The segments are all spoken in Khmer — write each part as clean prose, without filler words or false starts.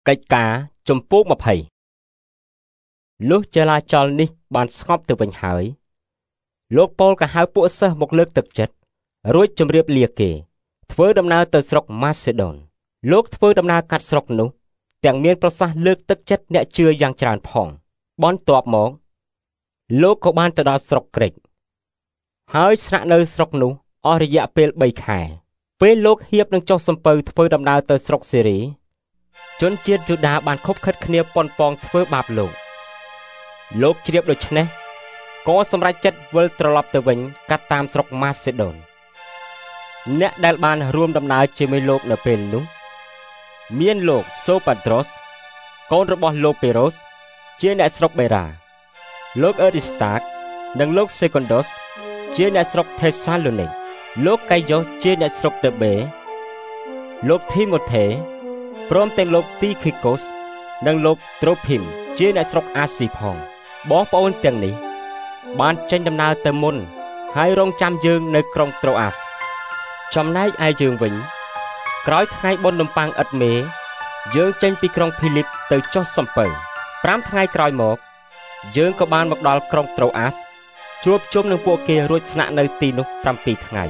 កិច្ចការចំពោះ20លុះចលាចលនេះបានស្ងប់ទៅវិញហើយលោកប៉ូលក៏ហៅពួកសិស្សមកលើកទឹកចិត្តរួចជម្រាបលាគេធ្វើដំណើរទៅស្រុកម៉ាសេដូនលោកធ្វើដំណើរកាត់ស្រុកនោះទាំងមានប្រសាសន៍លើកទឹកចិត្តអ្នកជឿយ៉ាងច្រើនផងបន្ទាប់មកលោកក៏បានទៅដល់ស្រុកក្រិកហើយស្នាក់នៅស្រុកនោះអស់រយៈពេល3ខែពេលលោកហៀបនឹងចុះសំពៅធ្វើដំណើរទៅស្រុកសេរីជនជាតិយូដាបានខុបខិតគ្នាប៉ុនប៉ងធ្វើបាបលោកជ្រាបដូច្នេះក៏សម្រេចចិត្តវិលត្រឡប់ទៅវិញកាត់តាមស្រុកម៉ាសេដូនអ្នកដែលបានរួមដំណើរជាមួយលោកនៅពេលនោះមានលោកសូប៉ាត្រុសកូនរបស់លោកពេរូសជាអ្នកស្រុកបេរ៉ាលោកអឺរីស្តាកនិងលោកសេកុនដូសជាអ្នកស្រុកថេសាឡូនីកលោកកាយយ៉ូសជាអ្នកស្រុកដេបេលោកធីម៉ូថេព្រមទាំងលោកទីឃីកូសនិងលោកត្រូភីមជាអ្នកស្រុកអាស៊ីផងបងប្អូនទាំងនេះបានចេញដំណើរទៅមុនហើយរងចាំយើងនៅក្រុងត្រូអាសចំណែកឯយើងវិញក្រោយថ្ងៃបុណ្យនំប៉័ងឥតមេយើងចេញពីក្រុងភីលីបទៅចុះសំពៅ5ថ្ងៃក្រោយមកយើងក៏បានមកដល់ក្រុងត្រូអាសជួបជុំនឹងពួកគេរួចស្នាក់នៅទីនោះ7ថ្ងៃ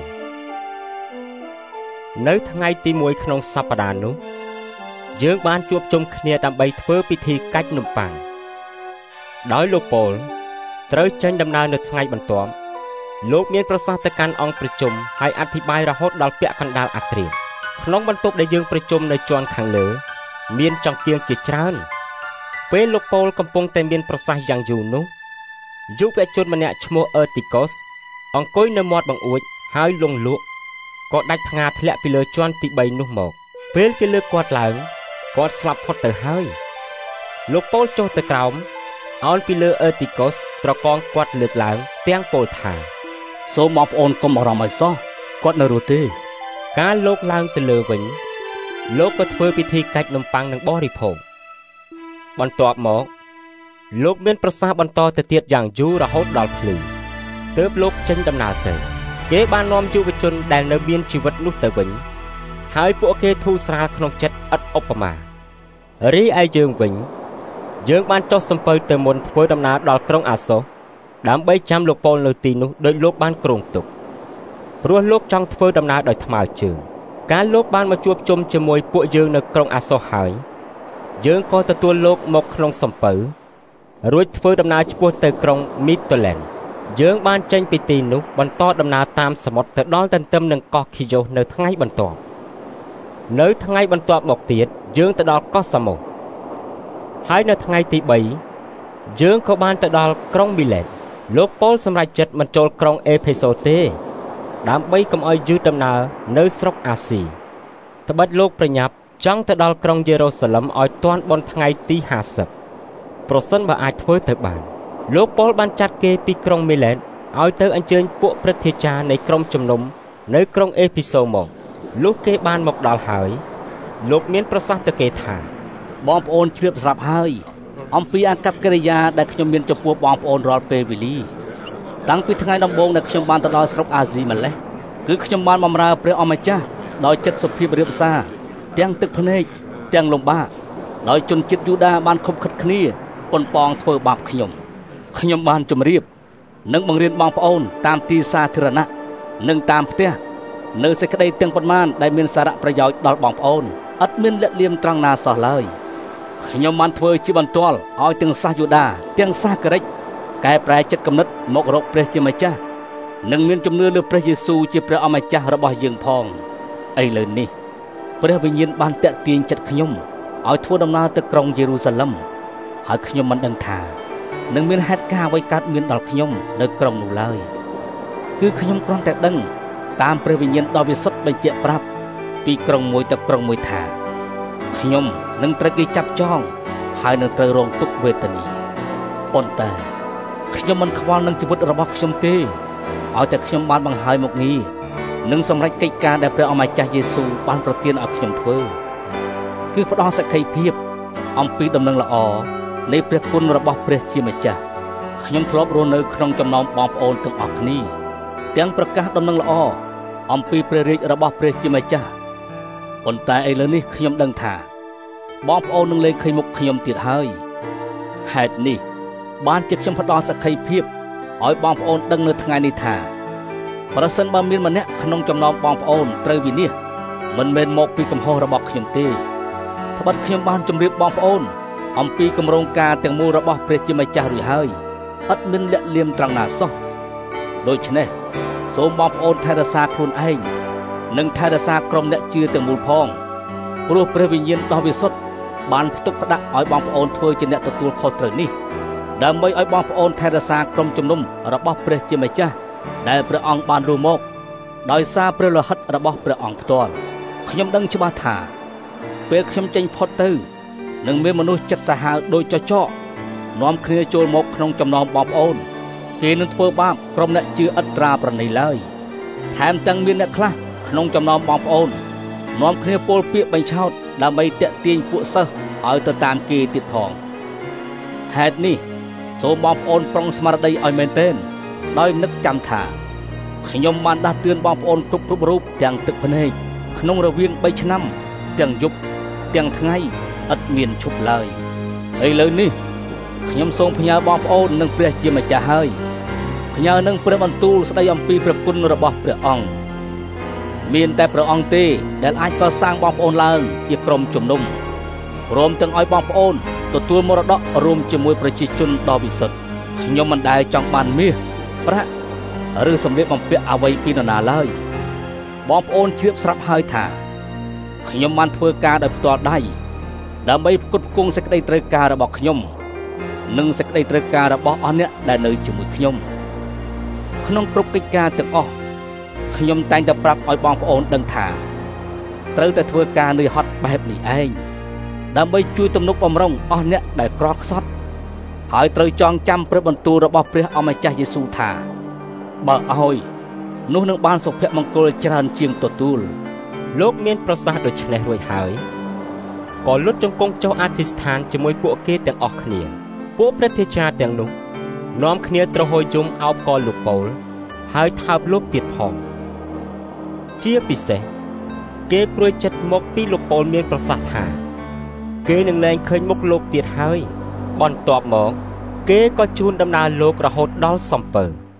នៅថ្ងៃទី1ក្នុងសប្តាហ៍នោះយើងបានជួបជុំគ្នាដើម្បីធ្វើពិធីកាច់នំប៉័ងដោយលោកប៉ូលត្រូវចេញដំណើរនៅថ្ងៃបន្ទាប់លោកមានប្រសាសន៍ទៅកាន់អង្គប្រជុំហើយអធិប្បាយរហូតដល់ពាក់កណ្ដាលអត្រាក្នុងបន្ទប់ដែលយើងប្រជុំនៅជាន់ខាងលើមានចង្កៀងជាច្រើនពេលលោកប៉ូលកំពុងតែមានប្រសាសន៍យ៉ាងយូរនោះយុវជនម្នាក់ឈ្មោះអឺទីកូសអង្គុយនៅមាត់បង្អួចហើយលង់លក់ក៏ដាច់ផ្ងាធ្លាក់ពីលើជាន់ទី3នោះមកពេលគេលើកគាត់ឡើងគាត់ស្លាប់ផុតទៅហើយលោកប៉ូលចុះទៅក្រោមអោនពីលើអឺទីកូសត្រកងគាត់លើកឡើងទាំងពោលថាសូមបងប្អូនកុំអារម្មណ៍ឲ្យសោះគាត់នៅរស់ទេការលោកឡើងទៅលើវិញលោកក៏ធ្វើពិធីកាច់នំប៉័ងនិងបរិភោគបន្ទាប់មកលោកមានប្រសាសន៍បន្តទៅទៀតយ៉ាងយូររហូតដល់ភ្លឺទើបលោកចេញដំណើរទៅគេបាននាំយុវជនដែលនៅមានជីវិតនោះទៅវិញហើយពួកគេធូរស្រាលក្នុងចិត្តឥតឧបមារីឯយើងវិញយើងបានចុះសំពៅទៅមុនធ្វើដំណើរដល់ក្រុងអាសូសដើម្បីចាំលោកប៉ូលនៅទីនោះដោយលោកបានគ្រោងទុកព្រោះលោកចង់ធ្វើដំណើរដោយថ្មើរជើងការលោកបានមកជួបជុំជាមួយពួកយើងនៅក្រុងអាសូសហើយយើងក៏ទទួលលោកមកក្នុងសំពៅរួចធ្វើដំណើរឆ្ពោះទៅក្រុងមីតូឡែនយើងបានចេញពីទីនោះបន្តដំណើរតាមសមុទ្រទៅដល់ទន្ទឹមនឹងកោះខីយ៉ូសនៅថ្ងៃបន្ទាប់នៅថ្ងៃបន្ទាប់មកទៀតយើងទៅដល់កោះសាម៉ូសហើយនៅថ្ងៃទី3យើងក៏បានទៅដល់ក្រុងមីឡេតលោកប៉ូលសម្រេចចិត្តមិនចូលក្រុងអេផេសូទេដើម្បីកុំឲ្យយឺតដំណើរនៅស្រុកអាស៊ីត្បិតលោកប្រញាប់ចង់ទៅដល់ក្រុងយេរូសាឡឹមឲ្យទាន់បុណ្យថ្ងៃទី50ប្រសិនបើអាចធ្វើទៅបានលោកប៉ូលបានចាត់គេពីក្រុងមីឡេតឲ្យទៅអញ្ជើញពួកព្រឹទ្ធាចារ្យនៃក្រុមជំនុំនៅក្រុងអេភីសូមកលុះគេបានមកដល់ហើយលោកមានប្រសាសន៍ទៅគេថាបងប្អូនជ្រាបស្រាប់ហើយអំពីអាកប្បកិរិយាដែលខ្ញុំមានចំពោះបងប្អូនរាល់ពេលវេលាតាំងពីថ្ងៃដំបូងដែលខ្ញុំបានទៅដល់ស្រុកអាស៊ីម្លេះគឺខ្ញុំបានបម្រើព្រះអម្ចាស់ដោយចិត្តសុភាពរាបសារទាំងទឹកភ្នែកទាំងលំបាកដោយជនជាតិយូដាបានខុបខិតគ្នាប៉ុនប៉ងធ្វើបាបខ្ញុំបានជម្រាបនិងបង្រៀនបងប្អូនតាមទីសាធារណៈនិងតាមផ្ទះនៅសេចក្តីទាំងប៉ុន្មានដែលមានសារៈប្រយោជន៍ដល់បងប្អូនឥតមានលាក់លៀមត្រង់ណាសោះឡើយខ្ញុំបានធ្វើជាបន្ទាល់ឲ្យទាំងសាសយូដាទាំងសាសក្រិចកែប្រែចិត្តគំនិតមករកព្រះជាម្ចាស់និងមានជំនឿលើព្រះយេស៊ូវជាព្រះអម្ចាស់របស់យើងផងឥឡូវនេះព្រះវិញ្ញាណបានតាក់ទាញចិត្តខ្ញុំឲ្យធ្វើដំណើរទៅក្រុងយេរូសាឡឹមហើយខ្ញុំមិនដឹងថានឹងមានហេតុការណ៍អ្វីកើតមានដល់ខ្ញុំនៅក្រុងនោះឡើយគឺខ្ញុំគ្រាន់តែដឹងតាមព្រះវិញ្ញាណដ៏វិសុទ្ធបញ្ជាក់ប្រាប់ពីក្រុងមួយទៅក្រុងមួយថាខ្ញុំនឹងត្រូវគេចាប់ចងហើយនឹងត្រូវរងទុក្ខវេទនាប៉ុន្តែខ្ញុំមិនខ្វល់នឹងជីវិតរបស់ខ្ញុំទេឲ្យតែខ្ញុំបានបង្ហាញមុខងារនិងសម្រេចកិច្ចការដែលព្រះអម្ចាស់យេស៊ូវបានប្រទានឲ្យខ្ញុំធ្វើគឺផ្ដល់សក្ខីភាពអំពីដំណឹងល្អនៃព្រះគុណរបស់ព្រះជាម្ចាស់ខ្ញុំធ្លាប់រស់នៅក្នុងចំណោមបងប្អូនទាំងអស់គ្នាទាំងប្រកាសដំណឹងល្អអំពីព្រះរាជរបស់ព្រះជាម្ចាស់ប៉ុន្តែឥឡូវនេះខ្ញុំដឹងថាបងប្អូននឹងលែងឃើញមុខខ្ញុំទៀតហើយហេតុនេះបានជាខ្ញុំផ្ដល់សក្ខីភាពឲ្យបងប្អូនដឹងនៅថ្ងៃនេះថាប្រសិនបើមានម្នាក់ក្នុងចំណោមបងប្អូនត្រូវវិនាសមិនមែនមកពីកំហុសរបស់ខ្ញុំទេត្បិតខ្ញុំបានជម្រាបបងប្អូនអំពីគម្រោងការទាំងមូលរបស់ព្រះជាម្ចាស់រួចហើយឥតមានលាក់លៀមត្រង់ណាសោះដូច្នេះសូមបងប្អូនថែរក្សាខ្លួនឯងនិងថែរក្សាក្រុមអ្នកជឿទាំងមូលផងព្រោះព្រះវិញ្ញាណដ៏វិសុទ្ធបានផ្ទុកផ្ដាក់ឲ្យបងប្អូនធ្វើជាអ្នកទទួលខុសត្រូវនេះដើម្បីឲ្យបងប្អូនថែរក្សាក្រុមជំនុំរបស់ព្រះជាម្ចាស់ដែលព្រះអង្គបានរួមមកដោយសារព្រះលោហិតរបស់ព្រះអង្គផ្ទាល់ខ្ញុំដឹងច្បាស់ថាពេលខ្ញុំចេញផុតទៅនឹងមានមនុស្សចិត្តសាហាវដូចចចកនាំគ្នាចូលមកក្នុងចំណោមបងប្អូនគេនឹងធ្វើបាបក្រុមអ្នកជឿឥតត្រាប្រណីឡើយថែមទាំងមានអ្នកខ្លះក្នុងចំណោមបងប្អូននាំគ្នាពោលពាក្យបញ្ឆោតដើម្បីតាក់ទាញពួកសិស្សឲ្យទៅតាមគេទៀតផងហេតុនេះសូមបងប្អូនប្រុងស្មារតីឲ្យមែនទែនដោយនឹកចាំថាខ្ញុំបានដាស់តឿនបងប្អូនគ្រប់រូបទាំងទឹកភ្នែកក្នុងរវាង3ឆ្នាំទាំងយប់ទាំងថ្ងៃឥតមានឈប់ឡើយឥឡូវនេះខ្ញុំសូមផ្ញើបងប្អូននឹងព្រះជាម្ចាស់ហើយផ្ញើនឹងព្រះបន្ទូលស្ដីអំពីព្រះគុណរបស់ព្រះអង្គមានតែព្រះអង្គទេដែលអាចកសាងបងប្អូនឡើងជាក្រុមជំនុំព្រមទាំងឲ្យបងប្អូនទទួលមរតករួមជាមួយប្រជាជនដ៏វិសុទ្ធខ្ញុំមិនដែលចង់បានមាសប្រាក់ឬសម្លៀកបំពាក់អ្វីពីនរណាឡើយបងប្អូនជ្រាបស្រាប់ហើយថាខ្ញុំបានធ្វើការដោយផ្ទាល់ដៃដើម្បីផ្គត់ផ្គង់សេចក្តីត្រូវការរបស់ខ្ញុំនិងសេចក្តីត្រូវការរបស់អស់អ្នកដែលនៅជាមួយខ្ញុំក្នុងគ្រប់កិច្ចការទាំងអស់ខ្ញុំតែងតែប្រាប់ឲ្យបងប្អូនដឹងថាត្រូវតែធ្វើការនឿយហត់បែបនេះឯងដើម្បីជួយទំនុកបម្រុងអស់អ្នកដែលក្រខ្សត់ហើយត្រូវចងចាំព្រះបន្ទូលរបស់ព្រះអម្ចាស់យេស៊ូវថាបើឲ្យនោះនឹងបានសុភមង្គលច្រើនជាងទទួលលោកមានប្រសាសន៍ដូច្នេះរួចហើយក៏លុតជង្គង់ចុះអធិស្ឋានជាមួយពួកគេទាំងអស់គ្នាពួកព្រះទេចាទាំងនោះនាំគ្នាទ្រហោយំអោបកលលោកប៉ូលហើយថើបលោកទៀតផងជាពិសេសគេព្រួយចិត្តមកពីលោកប៉ូលមានប្រសាសន៍ថាគេនឹងលែងឃើញមុខលោកទៀតហើយបន្ទាប់មកគេក៏ជូនដំណើរលោករហូតដល់សំពើ